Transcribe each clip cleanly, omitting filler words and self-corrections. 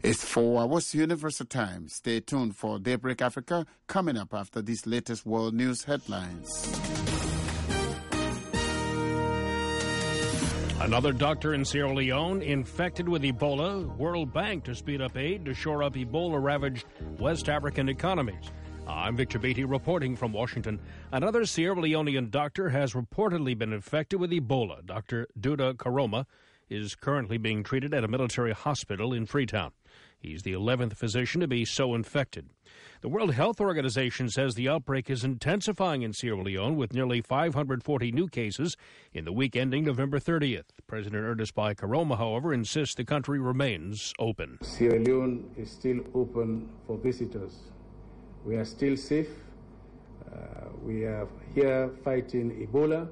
It's 4 hours Universal Time. Stay tuned for Daybreak Africa coming up after these latest world news headlines. Another doctor in Sierra Leone infected with Ebola. World Bank to speed up aid to shore up Ebola-ravaged West African economies. I'm Victor Beatty reporting from Washington. Another Sierra Leonean doctor has reportedly been infected with Ebola. Dr. Duda Karoma is currently being treated at a military hospital in Freetown. He's the 11th physician to be so infected. The World Health Organization says the outbreak is intensifying in Sierra Leone with nearly 540 new cases in the week ending November 30th. President Ernest Bai Koroma, however, insists the country remains open. Sierra Leone is still open for visitors. We are still safe. We are here fighting Ebola.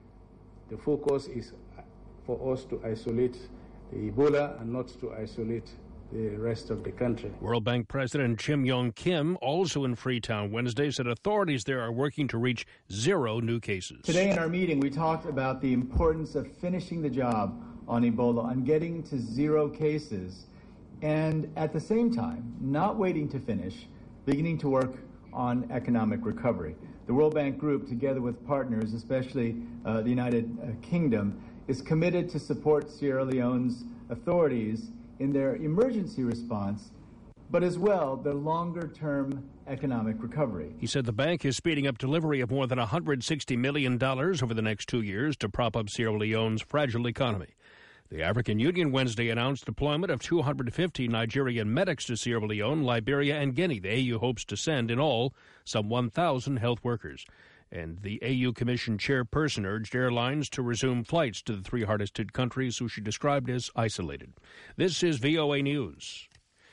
The focus is for us to isolate the Ebola and not to isolate the rest of the country. World Bank President Chim Yong Kim, also in Freetown Wednesday, said authorities there are working to reach 0 new cases. Today in our meeting, we talked about the importance of finishing the job on Ebola, on getting to 0 cases, and at the same time, not waiting to finish, beginning to work on economic recovery. The World Bank Group, together with partners, especially the United Kingdom, is committed to support Sierra Leone's authorities in their emergency response, but as well their longer-term economic recovery. He said the bank is speeding up delivery of more than $160 million over the next 2 years to prop up Sierra Leone's fragile economy. The African Union Wednesday announced deployment of 250 Nigerian medics to Sierra Leone, Liberia, and Guinea. The AU hopes to send in all some 1,000 health workers. And the AU Commission chairperson urged airlines to resume flights to the 3 hardest-hit countries, who she described as isolated. This is VOA News.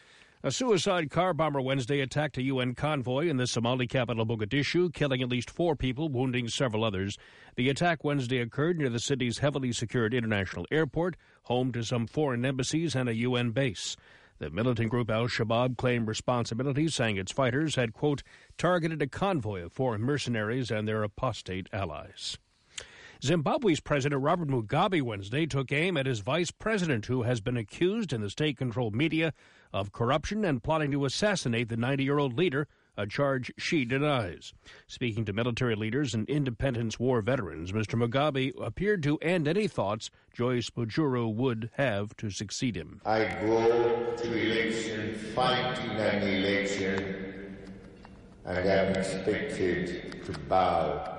A suicide car bomber Wednesday attacked a UN convoy in the Somali capital Mogadishu, killing at least 4 people, wounding several others. The attack Wednesday occurred near the city's heavily secured international airport, home to some foreign embassies and a UN base. The militant group Al-Shabaab claimed responsibility, saying its fighters had, quote, targeted a convoy of foreign mercenaries and their apostate allies. Zimbabwe's President Robert Mugabe Wednesday took aim at his vice president, who has been accused in the state-controlled media of corruption and plotting to assassinate the 90-year-old leader, a charge she denies. Speaking to military leaders and independence war veterans, Mr. Mugabe appeared to end any thoughts Joyce Mujuru would have to succeed him. I go to election, fighting an election, and I'm expected to bow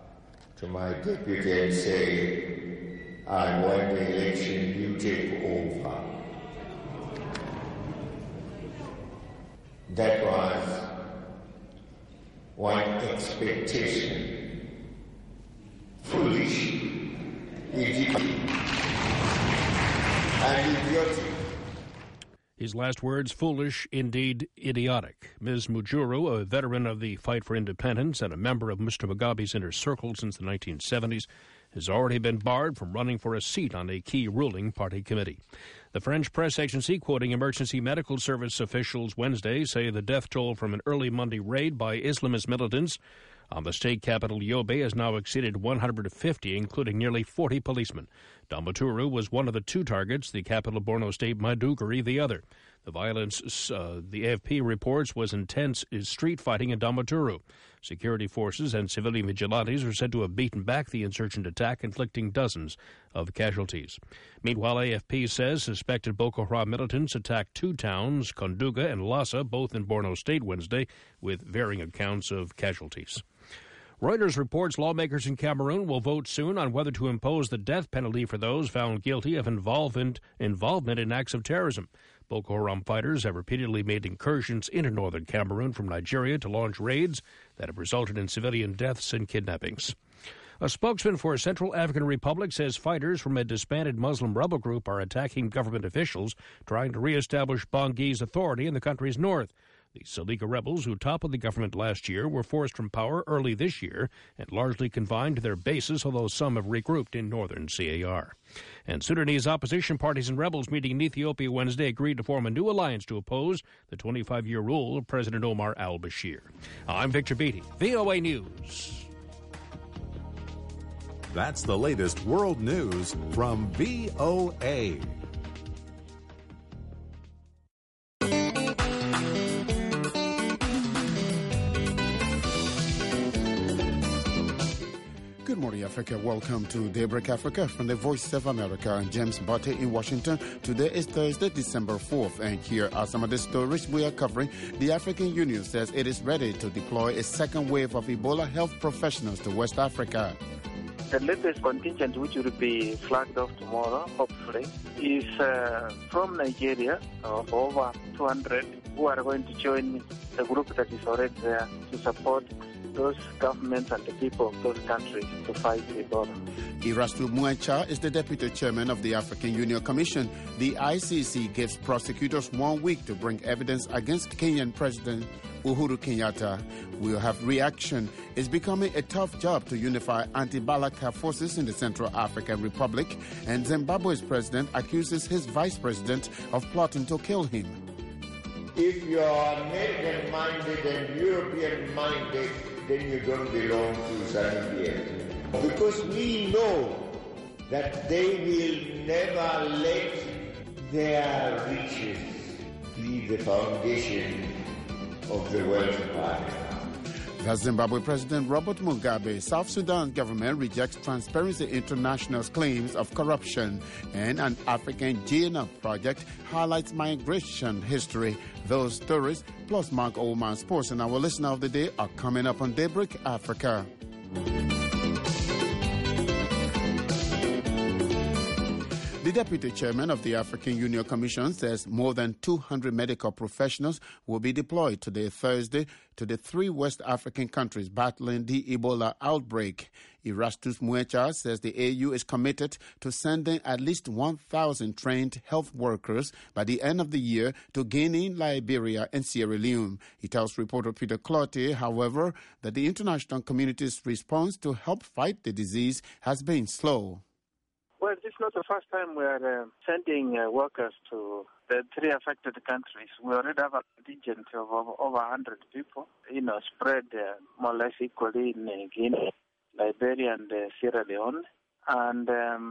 to my deputy and say, I won the election, you take over. That was one expectation. Foolish, idiotic, and idiotic. His last words, foolish, indeed idiotic. Ms. Mujuru, a veteran of the fight for independence and a member of Mr. Mugabe's inner circle since the 1970s, has already been barred from running for a seat on a key ruling party committee. The French press agency, quoting emergency medical service officials Wednesday, say the death toll from an early Monday raid by Islamist militants on the state capital Yobe has now exceeded 150, including nearly 40 policemen. Dambaturu was one of the 2 targets, the capital Borno State, Maiduguri the other. The violence, the AFP reports, was intense street fighting in Dambaturu. Security forces and civilian vigilantes are said to have beaten back the insurgent attack, inflicting dozens of casualties. Meanwhile, AFP says suspected Boko Haram militants attacked 2 towns, Konduga and Lassa, both in Borno State Wednesday, with varying accounts of casualties. Reuters reports lawmakers in Cameroon will vote soon on whether to impose the death penalty for those found guilty of involvement in acts of terrorism. Boko Haram fighters have repeatedly made incursions into northern Cameroon from Nigeria to launch raids that have resulted in civilian deaths and kidnappings. A spokesman for Central African Republic says fighters from a disbanded Muslim rebel group are attacking government officials trying to reestablish Bangi's authority in the country's north. The Salika rebels, who toppled the government last year, were forced from power early this year and largely confined to their bases, although some have regrouped in northern CAR. And Sudanese opposition parties and rebels meeting in Ethiopia Wednesday agreed to form a new alliance to oppose the 25-year rule of President Omar al-Bashir. I'm Victor Beatty, VOA News. That's the latest world news from VOA. Africa. Welcome to Daybreak Africa from the Voice of America. I'm James Botte in Washington. Today is Thursday, December 4th, and here are some of the stories we are covering. The African Union says it is ready to deploy a second wave of Ebola health professionals to West Africa. The latest contingent, which will be flagged off tomorrow, hopefully, is from Nigeria, of over 200, who are going to join the group that is already there to support those governments and the people of those countries to fight Ebola. Erastus Muencha is the deputy chairman of the African Union Commission. The ICC gives prosecutors 1 week to bring evidence against Kenyan President Uhuru Kenyatta. We'll have reaction. It's becoming a tough job to unify anti-Balaka forces in the Central African Republic, and Zimbabwe's president accuses his vice president of plotting to kill him. If you are American-minded and European-minded, then you don't belong to ZANU-PF. Because we know that they will never let their riches be the foundation of the wealth of Africa. That's Zimbabwe President Robert Mugabe. South Sudan's government rejects Transparency International's claims of corruption, and an African GNA project highlights migration history. Those stories, plus Mark Oldman Sports and our listener of the day, are coming up on Daybreak Africa. The deputy chairman of the African Union Commission says more than 200 medical professionals will be deployed today, Thursday, to the 3 West African countries battling the Ebola outbreak. Erastus Muencha says the AU is committed to sending at least 1,000 trained health workers by the end of the year to Guinea, Liberia, and Sierra Leone. He tells reporter Peter Clottey, however, that the international community's response to help fight the disease has been slow. Well, this is not the first time we are sending workers to the 3 affected countries. We already have a contingent of over 100 people, spread more or less equally in Guinea, Liberia, and Sierra Leone. And,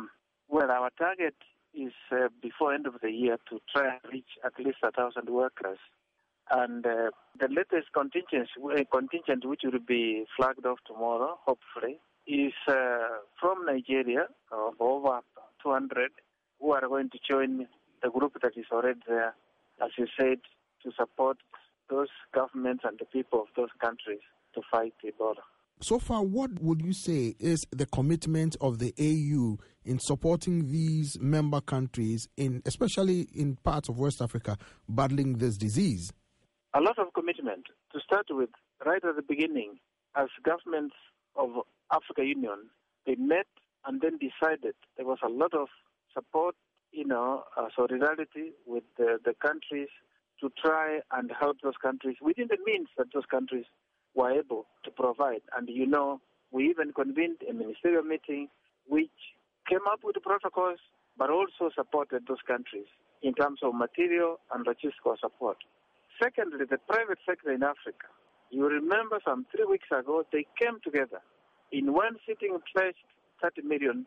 our target is before end of the year to try and reach at least 1,000 workers. And the latest contingent, which will be flagged off tomorrow, hopefully, is from Nigeria, of over 200, who are going to join the group that is already there, as you said, to support those governments and the people of those countries to fight Ebola. So far, what would you say is the commitment of the AU in supporting these member countries, especially in parts of West Africa, battling this disease? A lot of commitment. To start with, right at the beginning, as governments of African Union, they met and then decided there was a lot of support, solidarity with the countries to try and help those countries within the means that those countries were able to provide. And we even convened a ministerial meeting which came up with the protocols but also supported those countries in terms of material and logistical support. Secondly, the private sector in Africa. You remember some 3 weeks ago, they came together. In one sitting, pledged $30 million.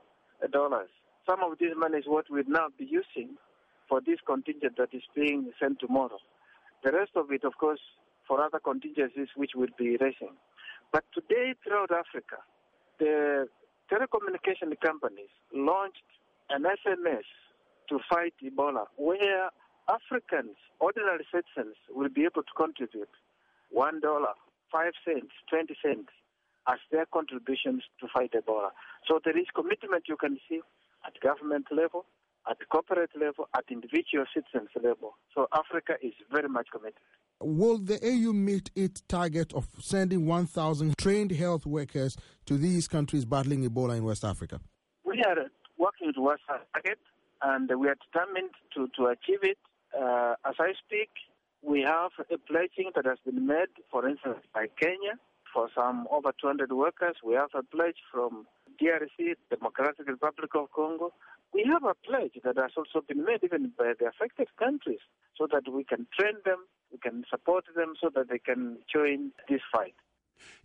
Some of this money is what we'll now be using for this contingent that is being sent tomorrow. The rest of it, of course, for other contingencies which we'll be raising. But today, throughout Africa, the telecommunication companies launched an SMS to fight Ebola, where Africans, ordinary citizens, will be able to contribute $1, 5 cents, 20 cents as their contributions to fight Ebola. So there is commitment you can see at government level, at corporate level, at individual citizens level. So Africa is very much committed. Will the AU meet its target of sending 1,000 trained health workers to these countries battling Ebola in West Africa? We are working towards our target, and we are determined to achieve it. As I speak, we have a pledging that has been made, for instance, by Kenya, for some over 200 workers. We have a pledge from DRC, Democratic Republic of Congo. We have a pledge that has also been made even by the affected countries so that we can train them, we can support them so that they can join this fight.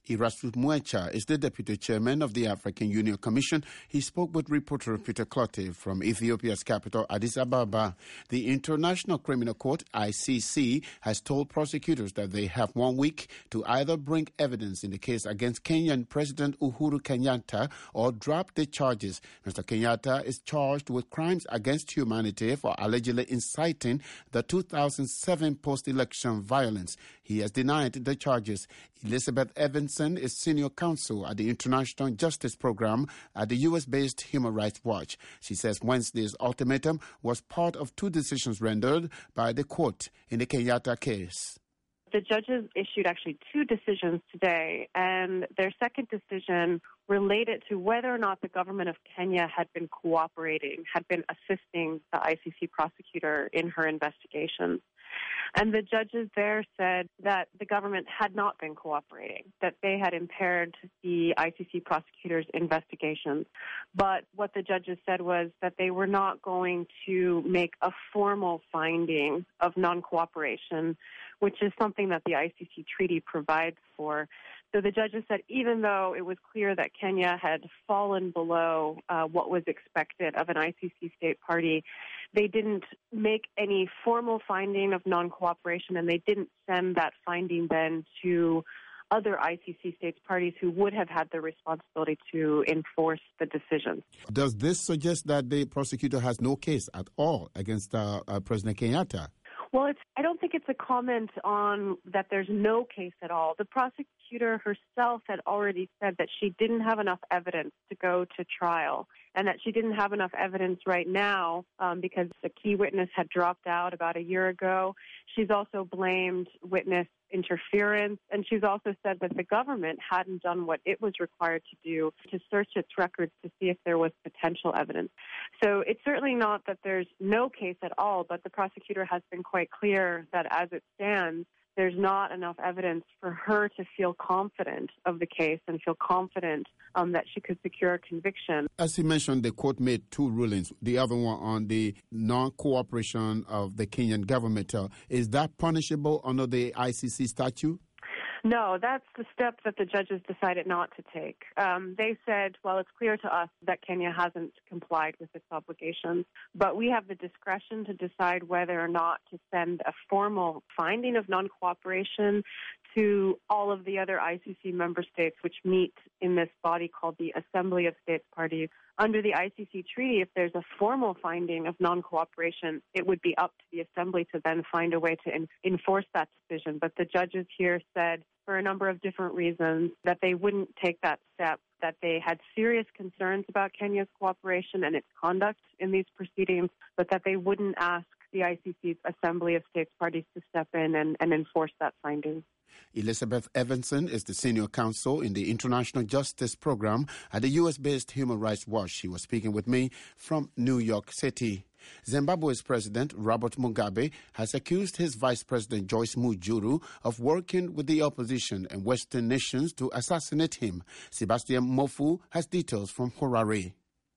Erastus Muecha is the Deputy Chairman of the African Union Commission. He spoke with reporter Peter Clotte from Ethiopia's capital, Addis Ababa. The International Criminal Court, ICC, has told prosecutors that they have 1 week to either bring evidence in the case against Kenyan President Uhuru Kenyatta or drop the charges. Mr. Kenyatta is charged with crimes against humanity for allegedly inciting the 2007 post-election violence. He has denied the charges. Elizabeth Evanson is senior counsel at the International Justice Program at the U.S.-based Human Rights Watch. She says Wednesday's ultimatum was part of 2 decisions rendered by the court in the Kenyatta case. The judges issued actually 2 decisions today, and their second decision related to whether or not the government of Kenya had been cooperating, had been assisting the ICC prosecutor in her investigation. And the judges there said that the government had not been cooperating, that they had impaired the ICC prosecutor's investigations. But what the judges said was that they were not going to make a formal finding of non-cooperation, which is something that the ICC treaty provides for. So the judges said even though it was clear that Kenya had fallen below what was expected of an ICC state party, they didn't make any formal finding of non-cooperation, and they didn't send that finding then to other ICC states parties who would have had the responsibility to enforce the decision. Does this suggest that the prosecutor has no case at all against President Kenyatta? Well, I don't think it's a comment on that there's no case at all. The prosecutor herself had already said that she didn't have enough evidence to go to trial, and that she didn't have enough evidence right now because a key witness had dropped out about a year ago. She's also blamed witness interference, and she's also said that the government hadn't done what it was required to do to search its records to see if there was potential evidence. So it's certainly not that there's no case at all, but the prosecutor has been quite clear that as it stands, there's not enough evidence for her to feel confident of the case and feel confident that she could secure a conviction. As you mentioned, the court made 2 rulings, the other one on the non-cooperation of the Kenyan government. Is that punishable under the ICC statute? No, that's the step that the judges decided not to take. They said, well, it's clear to us that Kenya hasn't complied with its obligations, but we have the discretion to decide whether or not to send a formal finding of non-cooperation to all of the other ICC member states which meet in this body called the Assembly of States Parties. Under the ICC treaty, if there's a formal finding of non-cooperation, it would be up to the Assembly to then find a way to enforce that decision. But the judges here said, for a number of different reasons, that they wouldn't take that step, that they had serious concerns about Kenya's cooperation and its conduct in these proceedings, but that they wouldn't ask the ICC's Assembly of States Parties to step in and enforce that finding. Elizabeth Evanson is the senior counsel in the International Justice Program at the U.S.-based Human Rights Watch. She was speaking with me from New York City. Zimbabwe's President Robert Mugabe has accused his Vice President Joyce Mujuru of working with the opposition and Western nations to assassinate him. Sebastian Mofu has details from Harare.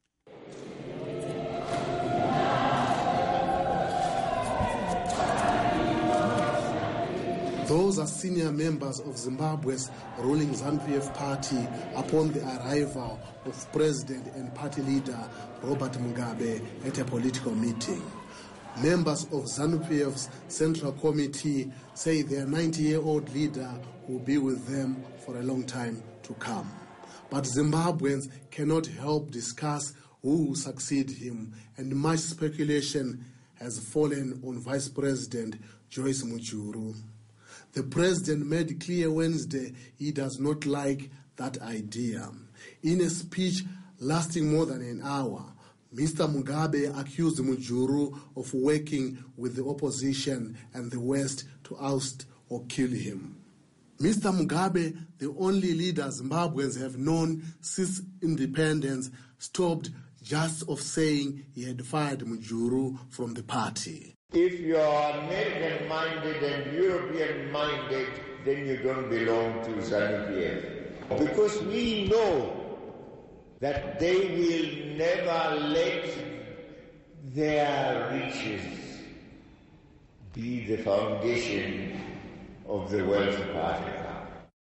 Those are senior members of Zimbabwe's ruling ZANU-PF party upon the arrival of President and party leader Robert Mugabe at a political meeting. Members of ZANU-PF's Central Committee say their 90-year-old leader will be with them for a long time to come. But Zimbabweans cannot help discuss who will succeed him, and much speculation has fallen on Vice President Joyce Mujuru. The president made clear Wednesday he does not like that idea. In a speech lasting more than an hour, Mr. Mugabe accused Mujuru of working with the opposition and the West to oust or kill him. Mr. Mugabe, the only leader Zimbabweans have known since independence, stopped just of saying he had fired Mujuru from the party. If you are American-minded and European-minded, then you don't belong to ZANU-PF. Because we know that they will never let their riches be the foundation of the wealth of Africa.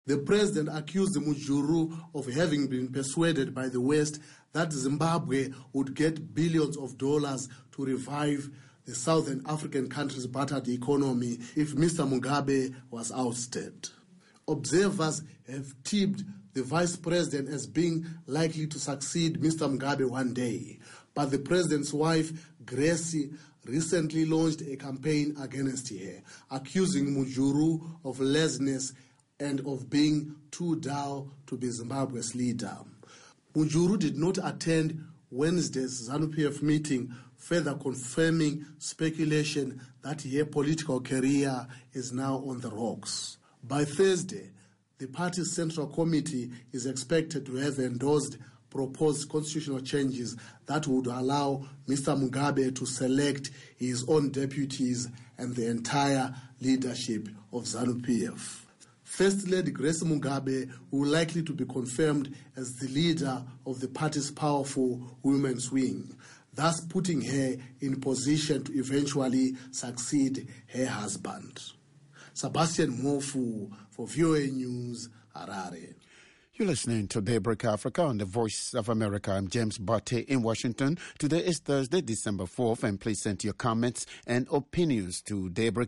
The president accused Mujuru of having been persuaded by the West that Zimbabwe would get billions of dollars to revive the Southern African country's battered economy if Mr. Mugabe was ousted. Observers have tipped the vice president as being likely to succeed Mr. Mugabe one day, but the president's wife, Gracie, recently launched a campaign against her, accusing Mujuru of laziness and of being too dull to be Zimbabwe's leader. Mujuru did not attend Wednesday's ZANU-PF meeting, further confirming speculation that her political career is now on the rocks. By Thursday, the party's Central Committee is expected to have endorsed proposed constitutional changes that would allow Mr. Mugabe to select his own deputies and the entire leadership of ZANU-PF. First Lady Grace Mugabe will likely to be confirmed as the leader of the party's powerful women's wing, thus putting her in position to eventually succeed her husband. Sebastian Mofu for VOA News, Harare. You're listening to Daybreak Africa on the Voice of America. I'm James Barté in Washington. Today is Thursday, December 4th, and please send your comments and opinions to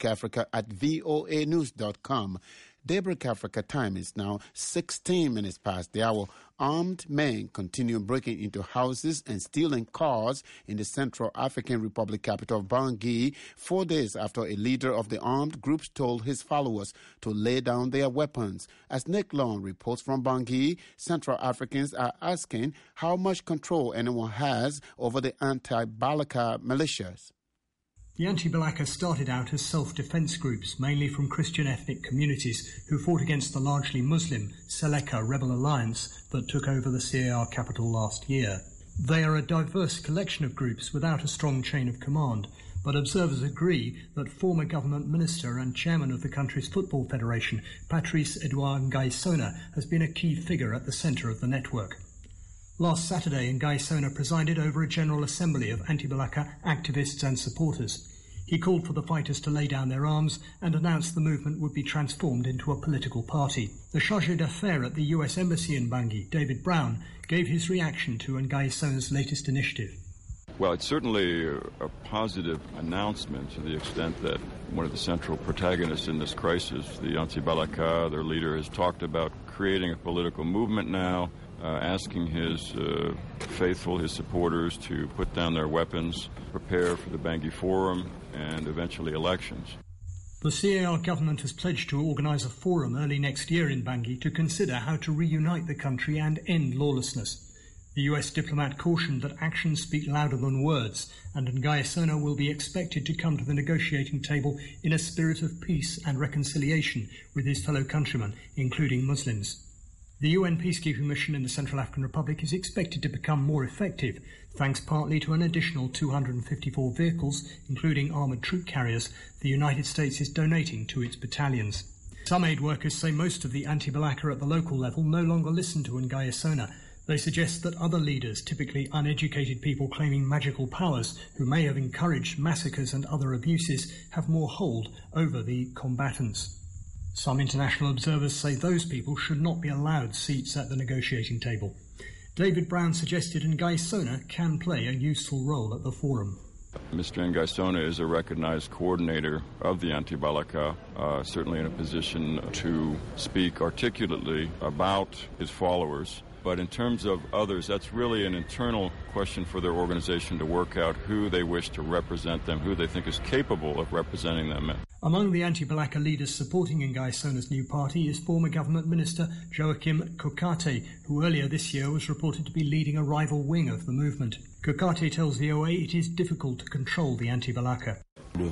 daybreakafrica@voanews.com. Daybreak Africa time is now 16 minutes past the hour. Armed men continue breaking into houses and stealing cars in the Central African Republic capital of Bangui 4 days after a leader of the armed groups told his followers to lay down their weapons. As Nick Long reports from Bangui, Central Africans are asking how much control anyone has over the anti-Balaka militias. The anti-Balaka started out as self-defense groups, mainly from Christian ethnic communities who fought against the largely Muslim Seleka rebel alliance that took over the CAR capital last year. They are a diverse collection of groups without a strong chain of command, but observers agree that former government minister and chairman of the country's football federation, Patrice Edouard Ngaisona, has been a key figure at the centre of the network. Last Saturday, Ngaisona presided over a general assembly of anti-Balaka activists and supporters. He called for the fighters to lay down their arms and announced the movement would be transformed into a political party. The chargé d'affaires at the US Embassy in Bangui, David Brown, gave his reaction to Ngaisona's latest initiative. Well, it's certainly a positive announcement to the extent that one of the central protagonists in this crisis, the anti-Balaka, their leader, has talked about creating a political movement now, asking his faithful, his supporters, to put down their weapons, prepare for the Bangui Forum, and eventually elections. The CAR government has pledged to organise a forum early next year in Bangui to consider how to reunite the country and end lawlessness. The US diplomat cautioned that actions speak louder than words, and Ngaisona will be expected to come to the negotiating table in a spirit of peace and reconciliation with his fellow countrymen, including Muslims. The UN peacekeeping mission in the Central African Republic is expected to become more effective, thanks partly to an additional 254 vehicles, including armoured troop carriers, the United States is donating to its battalions. Some aid workers say most of the anti-Balaka at the local level no longer listen to Ngaisona. They suggest that other leaders, typically uneducated people claiming magical powers, who may have encouraged massacres and other abuses, have more hold over the combatants. Some international observers say those people should not be allowed seats at the negotiating table. David Brown suggested Ngaisona can play a useful role at the forum. Mr. Ngaisona is a recognized coordinator of the anti-Balaka, certainly in a position to speak articulately about his followers. But in terms of others, that's really an internal question for their organization to work out who they wish to represent them, who they think is capable of representing them. Among the anti-Balaka leaders supporting Ngaisona's new party is former government minister Joachim Kokate, who earlier this year was reported to be leading a rival wing of the movement. Kokate tells VOA it is difficult to control the anti-Balaka. The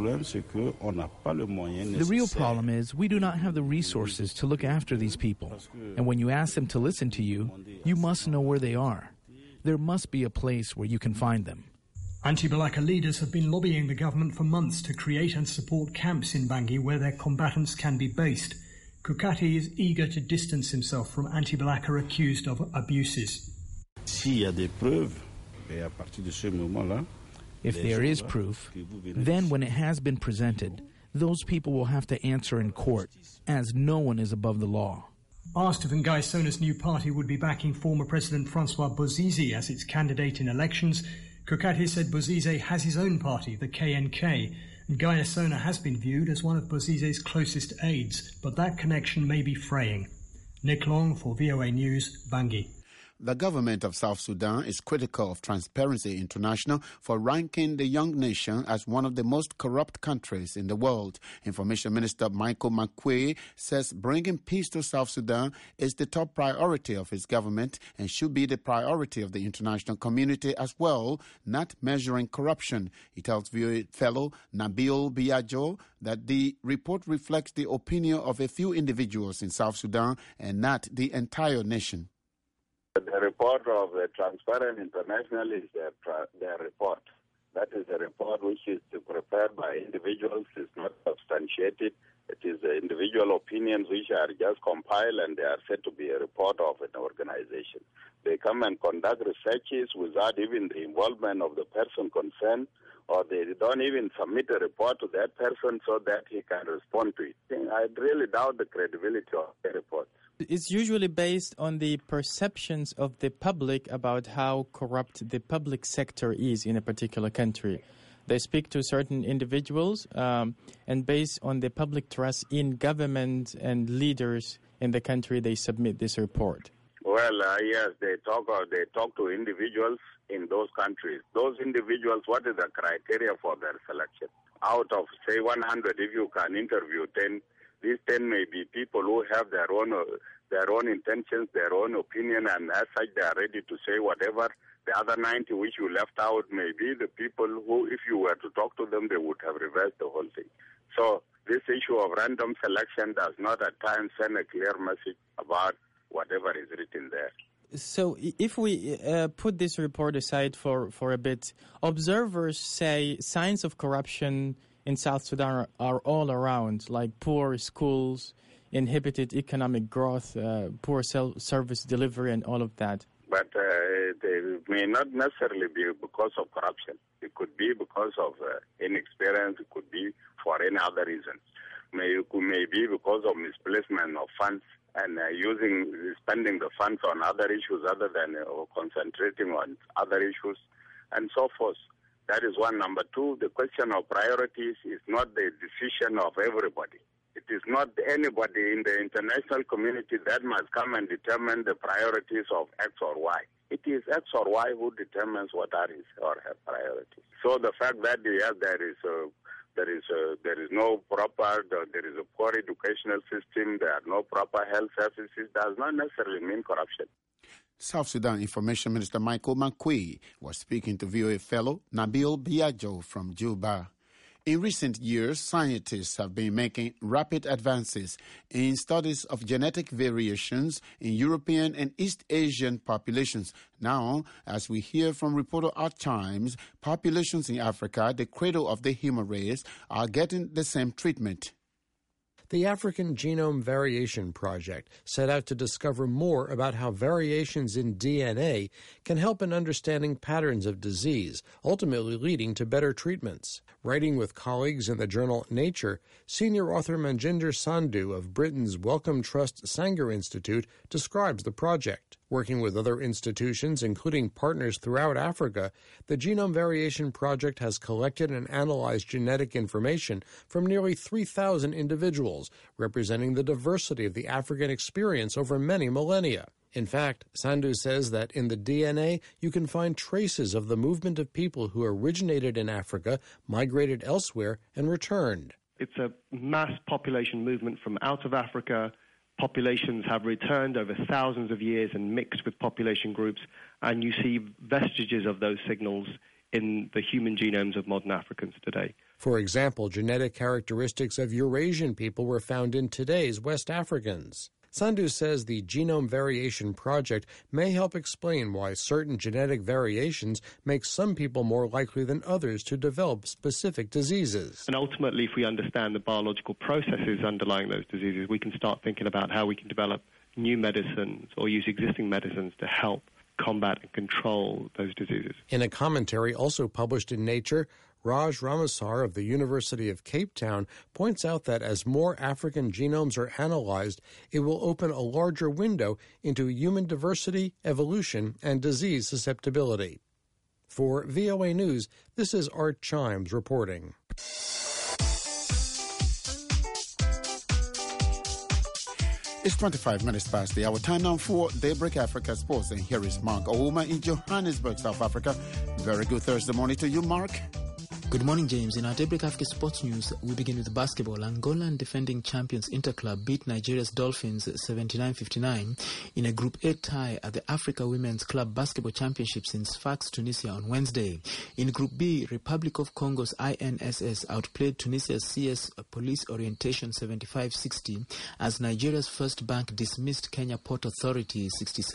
real problem is we do not have the resources to look after these people. And when you ask them to listen to you, you must know where they are. There must be a place where you can find them. Anti-Balaka leaders have been lobbying the government for months to create and support camps in Bangui where their combatants can be based. Kokate is eager to distance himself from anti-Balaka accused of abuses. If there is proof, then when it has been presented, those people will have to answer in court, as no one is above the law. Asked if Nguy Sona's new party would be backing former President Francois Bozize as its candidate in elections, Kokate said Bozize has his own party, the KNK, and Nguy Sona has been viewed as one of Bozize's closest aides, but that connection may be fraying. Nick Long for VOA News, Bangui. The government of South Sudan is critical of Transparency International for ranking the young nation as one of the most corrupt countries in the world. Information Minister Michael Makuei says bringing peace to South Sudan is the top priority of his government and should be the priority of the international community as well, not measuring corruption. He tells VOA fellow Nabil Biajo that the report reflects the opinion of a few individuals in South Sudan and not the entire nation. The report of the Transparent International is their report. That is a report which is prepared by individuals. It's not substantiated. It is individual opinions which are just compiled and they are said to be a report of an organization. They come and conduct researches without even the involvement of the person concerned, or they don't even submit a report to that person so that he can respond to it. I really doubt the credibility of the reports. It's usually based on the perceptions of the public about how corrupt the public sector is in a particular country. They speak to certain individuals, and based on the public trust in government and leaders in the country, they submit this report. Well, yes, they talk to individuals in those countries. Those individuals, what is the criteria for their selection? Out of, say, 100, if you can interview 10, these 10 may be people who have their own intentions, their own opinion, and as such they are ready to say whatever. The other 90 which you left out may be the people who, if you were to talk to them, they would have reversed the whole thing. So this issue of random selection does not at times send a clear message about whatever is written there. So if we put this report aside for a bit, observers say signs of corruption in South Sudan are all around, like poor schools, inhibited economic growth, poor service delivery, and all of that. But they may not necessarily be because of corruption. It could be because of inexperience. It could be for any other reason. May be because of misplacement of funds and spending the funds on other issues other than concentrating on other issues and so forth. That is one. Number two, the question of priorities is not the decision of everybody. It is not anybody in the international community that must come and determine the priorities of X or Y. It is X or Y who determines what are his or her priorities. So the fact that there is no proper, there is a poor educational system, there are no proper health services, does not necessarily mean corruption. South Sudan Information Minister Michael Makuei was speaking to VOA fellow Nabil Biajo from Juba. In recent years, scientists have been making rapid advances in studies of genetic variations in European and East Asian populations. Now, as we hear from reporter Art Chimes, populations in Africa, the cradle of the human race, are getting the same treatment. The African Genome Variation Project set out to discover more about how variations in DNA can help in understanding patterns of disease, ultimately leading to better treatments. Writing with colleagues in the journal Nature, senior author Manjinder Sandhu of Britain's Wellcome Trust Sanger Institute describes the project. Working with other institutions, including partners throughout Africa, the Genome Variation Project has collected and analyzed genetic information from nearly 3,000 individuals, representing the diversity of the African experience over many millennia. In fact, Sandhu says that in the DNA, you can find traces of the movement of people who originated in Africa, migrated elsewhere, and returned. It's a mass population movement from out of Africa. Populations have returned over thousands of years and mixed with population groups, and you see vestiges of those signals in the human genomes of modern Africans today. For example, genetic characteristics of Eurasian people were found in today's West Africans. Sandhu says the Genome Variation Project may help explain why certain genetic variations make some people more likely than others to develop specific diseases. And ultimately, if we understand the biological processes underlying those diseases, we can start thinking about how we can develop new medicines or use existing medicines to help combat and control those diseases. In a commentary also published in Nature, Raj Ramasar of the University of Cape Town points out that as more African genomes are analyzed, it will open a larger window into human diversity, evolution, and disease susceptibility. For VOA News, this is Art Chimes reporting. It's 25 minutes past the hour. Time now for Daybreak Africa Sports. And here is Mark Ouma in Johannesburg, South Africa. Very good Thursday morning to you, Mark. Good morning, James. In our Daybreak Africa Sports News, we begin with basketball. Angolan defending champions Interclub beat Nigeria's Dolphins 79-59 in a Group A tie at the Africa Women's Club Basketball Championships in Sfax, Tunisia on Wednesday. In Group B, Republic of Congo's INSS outplayed Tunisia's CS Police Orientation 75-60 as Nigeria's First Bank dismissed Kenya Port Authority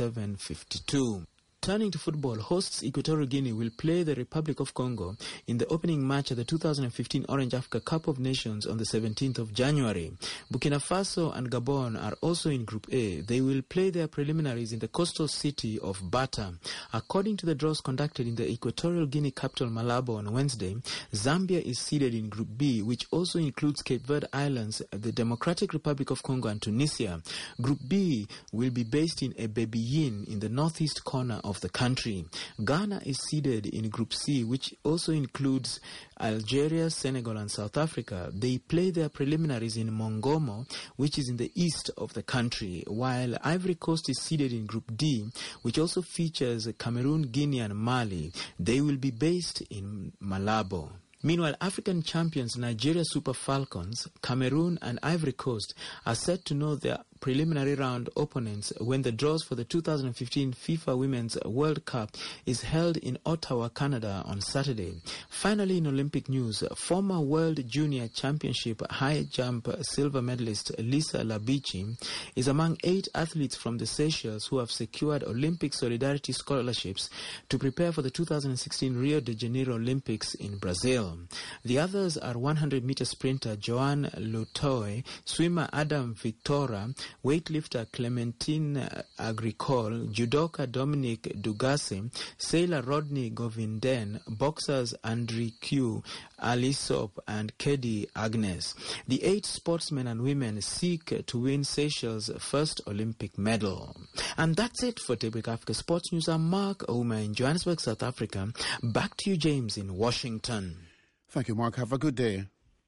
67-52. Turning to football, hosts Equatorial Guinea will play the Republic of Congo in the opening match of the 2015 Orange Africa Cup of Nations on the 17th of January. Burkina Faso and Gabon are also in Group A. They will play their preliminaries in the coastal city of Bata. According to the draws conducted in the Equatorial Guinea capital Malabo on Wednesday, Zambia is seeded in Group B, which also includes Cape Verde Islands, the Democratic Republic of Congo and Tunisia. Group B will be based in Ebebiyin in the northeast corner of the country. Ghana is seeded in Group C, which also includes Algeria, Senegal and South Africa. They play their preliminaries in Mongomo, which is in the east of the country, while Ivory Coast is seeded in Group D, which also features Cameroon, Guinea and Mali. They will be based in Malabo. Meanwhile, African champions Nigeria Super Falcons, Cameroon and Ivory Coast are set to know their preliminary round opponents when the draws for the 2015 FIFA Women's World Cup is held in Ottawa, Canada on Saturday. Finally, in Olympic news, former World Junior Championship high jump silver medalist Lisa Labici is among 8 athletes from the Seychelles who have secured Olympic Solidarity scholarships to prepare for the 2016 Rio de Janeiro Olympics in Brazil. The others are 100-meter sprinter Joanne Lutoy, swimmer Adam Victora, weightlifter Clementine Agricole, judoka Dominic Dugase, sailor Rodney Govinden, boxers Andre Q, Alisop and Kedi Agnes. The 8 sportsmen and women seek to win Seychelles' first Olympic medal. And that's it for Daybreak Africa Sports News. I'm Mark Ouma in Johannesburg, South Africa. Back to you, James, in Washington. Thank you, Mark. Have a good day.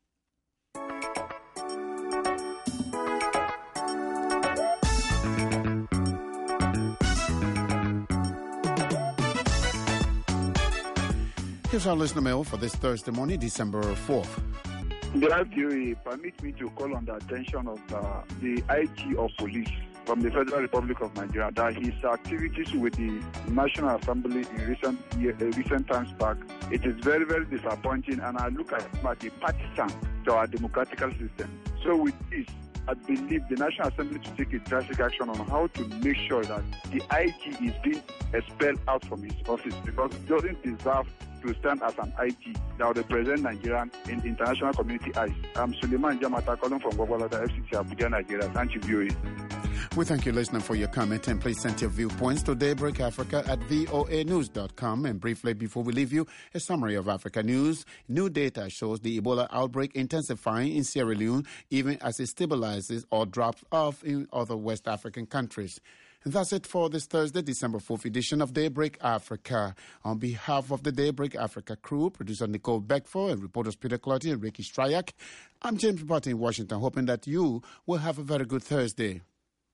Here's our listener mail for this Thursday morning, December 4th. Dear VOA, permit me to call on the attention of the IG of Police from the Federal Republic of Nigeria that his activities with the National Assembly in recent times back, it is very, very disappointing, and I look at him as a partisan to our democratic system. So with this, I believe the National Assembly to take a drastic action on how to make sure that the IG is being expelled out from his office, because he doesn't deserve to stand as an IG that will represent Nigeria in the international community eyes. I'm Suleiman Jamata calling from Gwagwalada FCC Abuja, Nigeria. Thank you, VOA. We thank you, listener, for your comment, and please send your viewpoints to daybreakafrica@voanews.com. And briefly, before we leave you, a summary of Africa news. New data shows the Ebola outbreak intensifying in Sierra Leone, even as it stabilizes or drops off in other West African countries. And that's it for this Thursday, December 4th edition of Daybreak Africa. On behalf of the Daybreak Africa crew, producer Nicole Beckford and reporters Peter Clotty and Ricky Stryak, I'm James Barton in Washington, hoping that you will have a very good Thursday.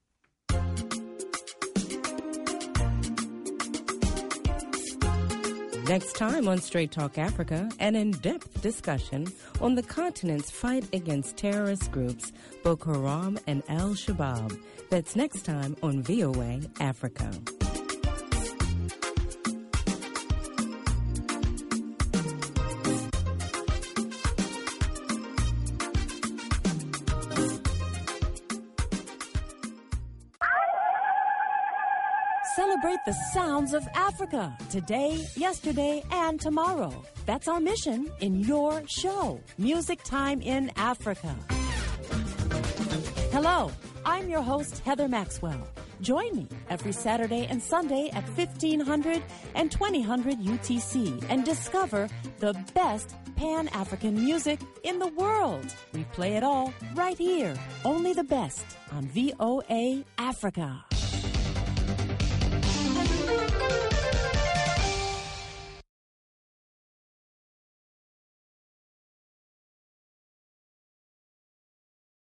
Next time on Straight Talk Africa, an in-depth discussion on the continent's fight against terrorist groups Boko Haram and Al-Shabaab. That's next time on VOA Africa. Celebrate the sounds of Africa today, yesterday, and tomorrow. That's our mission in your show, Music Time in Africa. Hello, I'm your host, Heather Maxwell. Join me every Saturday and Sunday at 1500 and 2000 UTC and discover the best Pan-African music in the world. We play it all right here. Only the best on VOA Africa.